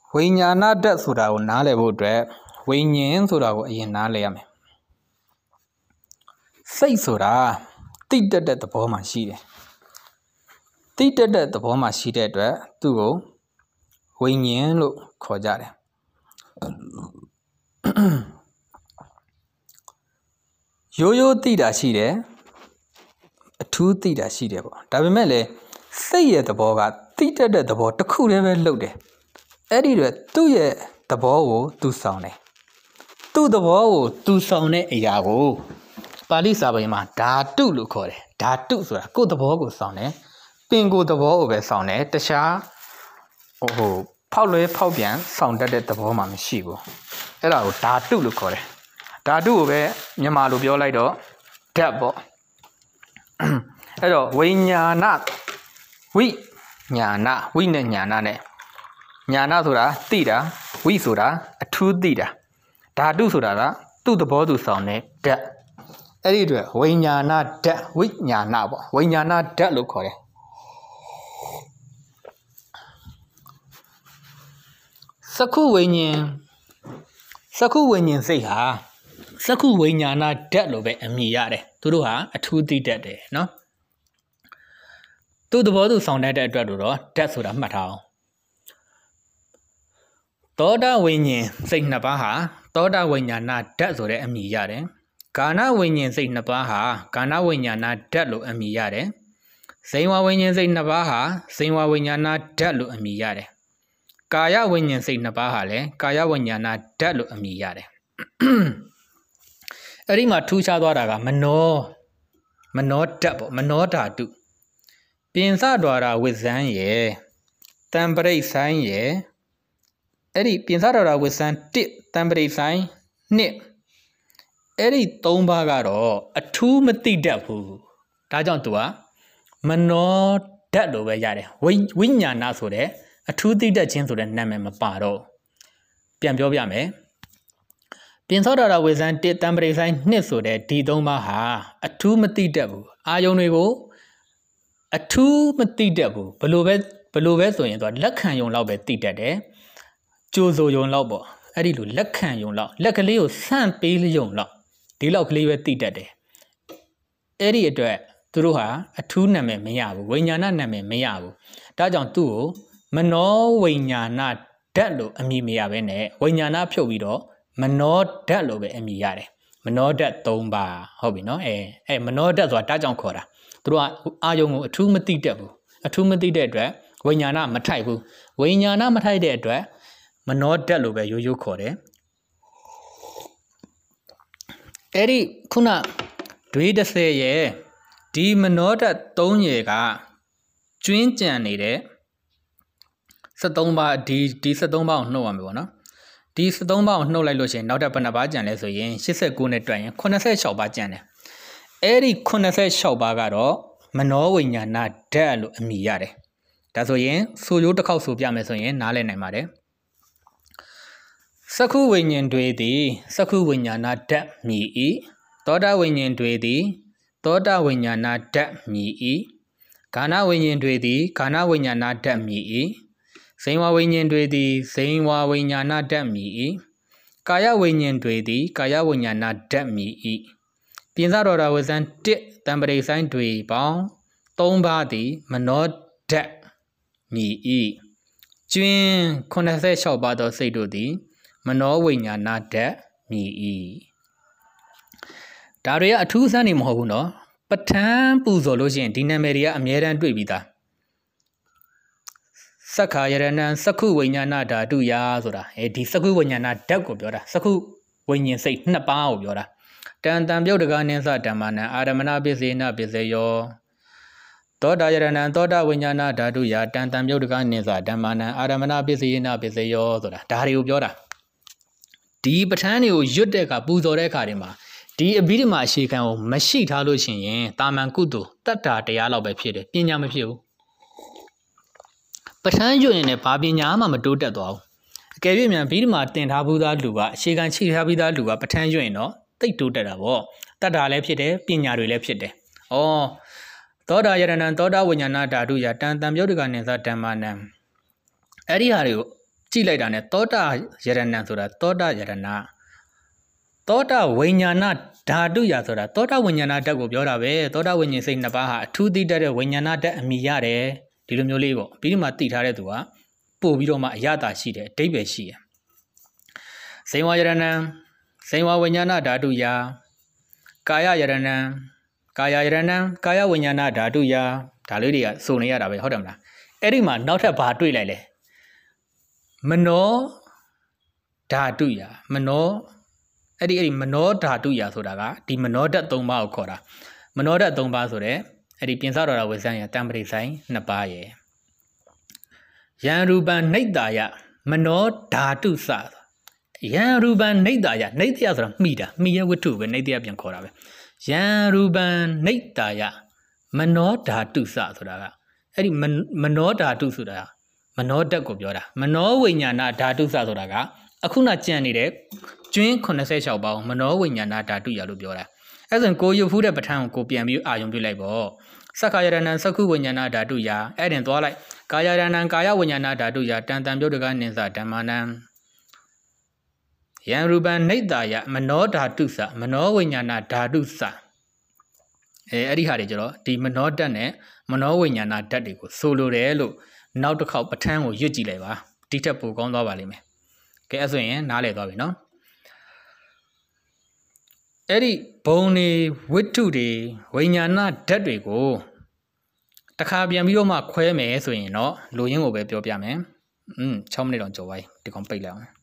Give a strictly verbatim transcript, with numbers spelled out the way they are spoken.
ဝိညာဏဓာတ်ဆိုတာကိုနားလည်ဖို့အတွက်ဝိညာဉ်ဆိုတာကိုအရင်နားလည်ရမယ်စိတ်ဆိုတာတိတ်တက်တဲ့သဘောမှာရှိတယ်တိတ်တက်တဲ့သဘောမှာရှိတဲ့အတွက်သူ့ကိုဝိညာဉ်လို့ခေါ်ကြတယ်ရိုးရိုးသိတာရှိတယ်အထူးသိတာရှိတယ်ပေါ့ဒါပေမဲ့လေစိတ်ရဲ့သဘောကတိတ်တက်တဲ့သဘောတစ်ခုတည်းပဲလုပ်တယ်အဲ့ဒီတော့သူ့ရဲ့သဘောကိုသူဆောင်တယ်သူ့သဘောကိုသူဆောင်တဲ့အရာကိုပါဠိစာပေမှာဓာတုလို့ခေါ်တယ်ဓာတုဆိုတာကိုယ်သဘောကိုဆောင်တယ်ပင်ကိုယ်သဘောကိုပဲဆောင်တယ်တခြားဟိုဟိုဖောက်လွဲဖောက်ပြန်ဆောင်တတ်တဲ့သဘောမှမရှိဘူးအဲ့ဒါကိုဓာတုလို့ခေါ်တယ်ဓာတုကိုပဲမြန်မာလိုပြောလိုက်တော့ဓာတ်ပေါ့အဲ့တော့ဝိညာဏဝိညာဏဝိနဲ့ညာဏနဲ့ညာဏဆိုတာသိတာဝိဆိုတာအထူးသိတာဓာတုဆိုတာကသူ့သဘောသူဆောင်တဲ့ဓာတ်အဲ့ဒီအတွက်ဝိညာဏဓာတ်ဝိညာဏပေါ့ဝိညာဏဓာတ်လို့ခေါ်တယ်စက္ခုဝိညာဉ်စက္ခုဝိညာဉ်စိတ်ဟာစက္ခုဝိညာဏဓာတ်လို့ပဲအမည်ရတယ်သူတို့ဟာအထူးသိတတ်တယ်နော်သူ့သဘောသူဆောင်တတ်တဲ့အတွက်တော့ဓာတ်ဆိုတာမှတ်ထားအောင်သောတာဝိညာဉ်စိတ်နှစ်ပါးဟာသောတာဝိညာဏဓာတ်ဆိုတဲ့အမည်ရတယ်ကာဏဝိညာဉ်စိတ်နှစ်ပါးဟာကာဏဝိညာဏဓာတ်လို့အမည်ရတယ်ဇိဝဝိညာဉ်စိတ်နှစ်ပါးဟာဇိဝဝိညာဏဓာတ်လို့အမည်ရတယ်ကာယဝိညာဉ်စိတ်နှစ်ပါးဟာလည်းကာယဝိညာဏဓာတ်လို့အမည်ရတယ်အဲ့ဒီမှာထူးခြားသွားတာကမနောမနောဓာတ်ပေါ့မနောဓာတုပြင်စဒွါရဝိဇ္ဇံရေတံပရိတ်ဆိုင်ရေအဲ့ဒီပြင်စဒွါရဝိဇ္ဇံတစ်တံပရိတ်ဆိုင်နှစ်အဲ့ဒီသုံးပါးကတော့အထူးမသိတတ်ဘူးဒါကြောင့်သူကမနောဓာတ်လို့ပဲရတယ်ဝိဝိညာဏဆိုတဲ့အထူးသိတတ်ခြင်းဆိုတဲ့နာမည်မပါတော့ပြန်ပြောပြမယ်ပြင်စောဒရာဝေဇန်တစ်တံပရိဆိုင်နှစ်ဆိုတဲ့ဒီသုံးပါးဟာအထူးမသိတတ်ဘူးအာယုံတွေကိုအထူးမသိတတ်ဘူးဘလို့ပဲဘလို့ပဲဆိုရင်သူကလက်ခံယုံလောက်ပဲသိတတ်တယ်ကြိုးစိုးယုံလောက်ပေါ့အဲ့ဒီလိုလက်ခံယုံလောက်လက်ကလေးကိုဆန့်ပေးလယုံလောက်ဒီလောက်ကလေးပဲသိတတ်တယ်အဲ့ဒီအတွက်သူတို့ဟာအထူးနာမည်မရဘူးဝိညာဏနာမည်မရဘူးဒါကြောင့်သူ့ကိုမနောဝိညာဏဓာတ်လို့အမည်မရဘဲနဲ့ဝိညာဏဖြုတ်ပြီးတော့မနောဓာတ်လို့ပဲအမည်ရတယ်မနောဓာတ်သုံးပါဟုတ်ပြီနော်အဲအဲမနောဓာတ်ဆိုတာတားကြောင့်ခေါ်တာသူတို့ကအာယုံကိုအထူးမသိတတ်ဘူးအထူးမသိတဲ့အတွက်ဝိညာဏမထိုက်ဘူးဝိညာဏမထိုက်တဲ့အတွက်မနောဓာတ်လို့ပဲရိုးရိုးခေါ်တယ်အဲ့ဒီခုနဒွေတစ်ဆယ်ရဲ့ဒီမနောဓာတ်သုံးရယ်ကကျွင်းကြံနေတဲ့စက်သုံးပါးဒီဒီစက်သုံးပါးကိုနှုတ်ရမယ်ပေါ့နော်ဒီစက်သုံးပါးကိုနှုတ်လိုက်လို့ရှိရင်နောက်ထပ်ဘယ်နှပါးကြံလဲဆိုရင်ရှစ်ဆယ့်ကိုနဲ့တွက်ရင်86ပါးကြံတယ်အဲ့ဒီ86ပါးကတော့မနောဝိညာဏဓာတ်လို့အမည်ရတယ်ဒါဆိုရင်ဆိုရိုးတစ်ခေါက်ဆိုပြမယ်ဆိုရင်နားလည်နိုင်ပါတယ်စက္ခုဝိညာဉ်တွေသည်စက္ခုဝိညာဏဓာတ်မြည်၏သောတာဝိညာဉ်တွေသည်သောတာဝိညာဏဓာတ်မြည်၏ဂါဏဝိညာဉ်တွေသည်ဂါဏဝိညာဏဓာတ်မြည်၏ဇိဝဝိညာဉ်တွေသည်ဇိဝဝိညာဏဓာတ်မြည်၏ကာယဝိညာဉ်တွေသည်ကာယဝိညာဏဓာတ်မြည်၏ပြင်စတော်ရာဝဇန်တစ်တံပရိဆိုင်တွေပေါင်းသုံးပါးသည်မနောဓာတ်မြည်၏ကျွင်း86ပါးသောစိတ်တို့သည်မနောဝိညာဏဓာတ်မြည်၏ဒါတွေကအထူးအဆန်းနေမဟုတ်ဘူးနော်ပဋ္ဌာန်းပူဇော်လို့ရှိရင်ဒီနာမည်တွေကအမြဲတမ်းတွေ့ပြီးသားစက္ခာယရဏံစက္ခုဝိညာဏဓာတုယာဆိုတာအဲဒီစက္ခုဝိညာဏဓာတ်ကိုပြောတာစက္ခုဝိညာဉ်စိတ်နှစ်ပါးကိုပြောတာတန်တံပြုတ်တကနိသဓမ္မနံအာရမဏပိစေနပိစေယောသောတာယရဏံသောတာဝိညာဏဓာတုယာတန်တံပြုတ်တကနိသဓမ္မနံအာရမဏပိစေနပိစေယောဆိုတာဒါတွေကိုပြောတာဒီပဋ္ဌာန်းတွေကိုရွတ်တဲ့အခါပူဇော်တဲ့အခါတွေမှာဒီအဘိဓမ္မာအခြေခံကိုမရှိထားလို့ရှိရင်တာမန်ကုသိုလ်တတ္တာတရားလောက်ပဲဖြစ်တယ်ပညာမဖြစ်ဘူးပဋ္ဌာန်းရွတ်ရင်လည်းဘာပညာမှမတိုးတက်သွားဘူးအကယ်၍မြန်ဘိဓမ္မာတင်ထားဘူးသားလူကအခြေခံချိထားပြီးသားလူကပဋ္ဌာန်းရွတ်ရင်တော့သိပ်တိုးတက်တာပေါ့တတ္တာလည်းဖြစ်တယ်ပညာတွေလည်းဖြစ်တယ်ဩသောတာယရဏံသောတာဝိညာဏဓာတုယတန်တံပြုတ်တကနိသဓမ္မနံအဲ့ဒီဟာတွေကိုကြည့်လိုက်တာနဲ့သောတာယရဏံဆိုတာသောတာယရဏသောတာဝိညာဏဓာတုယဆိုတာသောတာဝိညာဏဓာတ်ကိုပြောတာပဲသောတာဝိညာဉ်စိတ်နှစ်ပါးဟာအထူးသိတတ်တဲ့ဝိညာဏဓာတ်အမိရတယ်ဒီလိုမျိုးလေးပေါ့ပြီးမှသိထားတဲ့သူကပို့ပြီးတော့မှအရသာရှိတယ်အတိတ်ပဲရှိတယ်ဇိဝယရဏံဇိဝဝိညာဏဓာတုယကာယယရဏံကာယယရဏံကာယဝိညာဏဓာတုယဒါလေးတွေကစုံနေရတာပဲဟုတ်တယ်မလားအဲ့ဒီမှာနောက်ထပ်ဘာတွေ့လိုက်လဲမနောဓာတုယမနောအဲ့ဒီအဲ့ဒီမနောဓာတုယဆိုတာကဒီမနောဓာတ်၃ပါးကိုခေါ်တာမနောဓာတ်၃ပါးဆိုတဲ့အဲ့ဒီပြင်စတော်တာဝိဇ္ဇံရတံပရိဆိုင်နှစ်ပါးရယ်ယံရူပံနှိတ္တာယမနောဓာတုစယံရူပံနှိတ္တာယနှိတ္တယဆိုတာမှီတာမှီရဝတ္ထုပဲနှိတ္တယပြန်ခေါ်တာပဲယံရူပံနှိတ္တာယမနောဓာတုစဆိုတာကအဲ့ဒီမနောဓာတုဆိုတာမနောဓာတ်ကိုပြောတာမနောဝိညာဏဓာတုစဆိုတာကအခုနကြံနေတဲ့ကျွင်းခုနှစ်ဆယ့်၆ပေါင်းမနောဝိညာဏဓာတုရလို့ပြောတာအဲ့ဆိုကိုရုပ်ဖူးတဲ့ပဋ္ဌာန်းကိုကိုပြန်ပြီးအာယုံပြလိုက်ပေါ့သက္ခာယရဏံသက္ခုဝိညာဏဓာတုယအဲ့တင်သွားလိုက်ကာယယရဏံကာယဝိညာဏဓာတုယတန်တံပြုတ်တကနိစ္စဓမ္မနံယံရူပံနှိတ္တာယမနောဓာတုစမနောဝိညာဏဓာတုစအဲအဲ့ဒီဟာတွေကျတော့ဒီမနောဓာတ်နဲ့မနောဝိညာဏဓာတ်တွေကိုဆိုလိုတယ်လို့နောက်တစ်ခေါက်ပဋ္ဌာန်းကိုရွတ်ကြည့်လိုက်ပါဒီထက်ပိုကောင်းသွားပါလိမ့်မယ်ကဲအဲ့ဆိုရင်နားလည်သွားပြီနော်အဲ့ဒီဘုံတွေဝိတ္ထုတွေဝိညာဏဓာတ်တွေကိုတခါပြန်ပြီးတော့မှခွဲမယ်ဆိုရင်တော့လူရင်းကိုပဲပြောပြမယ်อืม၆မိနစ်တော့ကြော်ပါပြီဒီကောင်ပိတ်လိုက်အောင်